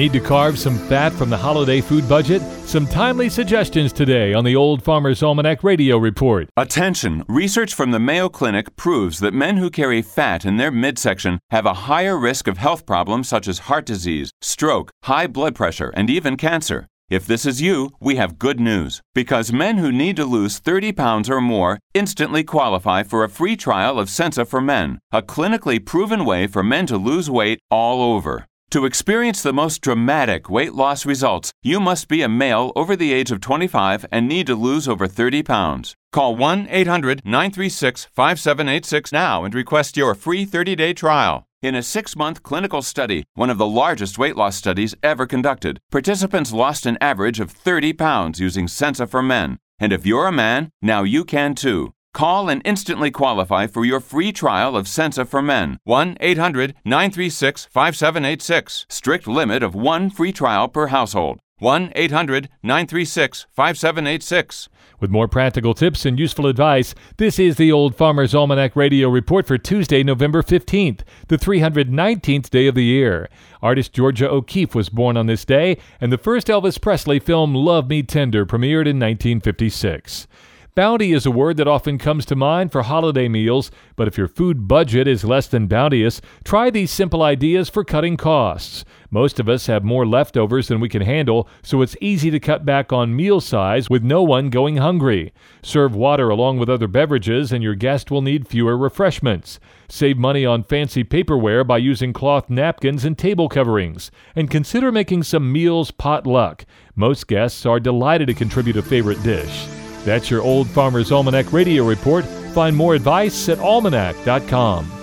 Need to carve some fat from the holiday food budget? Some timely suggestions today on the Old Farmer's Almanac Radio Report. Attention! Research from the Mayo Clinic proves that men who carry fat in their midsection have a higher risk of health problems such as heart disease, stroke, high blood pressure, and even cancer. If this is you, we have good news, because men who need to lose 30 pounds or more instantly qualify for a free trial of Sensa for Men, a clinically proven way for men to lose weight all over. To experience the most dramatic weight loss results, you must be a male over the age of 25 and need to lose over 30 pounds. Call 1-800-936-5786 now and request your free 30-day trial. In a 6-month clinical study, one of the largest weight loss studies ever conducted, participants lost an average of 30 pounds using Sensa for Men. And if you're a man, now you can too. Call and instantly qualify for your free trial of Sensa for Men. 1-800-936-5786. Strict limit of 1 free trial per household. 1-800-936-5786. With more practical tips and useful advice, this is the Old Farmer's Almanac Radio Report for Tuesday, November 15th, the 319th day of the year. Artist Georgia O'Keeffe was born on this day, and the first Elvis Presley film Love Me Tender premiered in 1956. Bounty is a word that often comes to mind for holiday meals, but if your food budget is less than bounteous, try these simple ideas for cutting costs. Most of us have more leftovers than we can handle, so it's easy to cut back on meal size with no one going hungry. Serve water along with other beverages, and your guest will need fewer refreshments. Save money on fancy paperware by using cloth napkins and table coverings. And consider making some meals potluck. Most guests are delighted to contribute a favorite dish. That's your Old Farmer's Almanac Radio Report. Find more advice at almanac.com.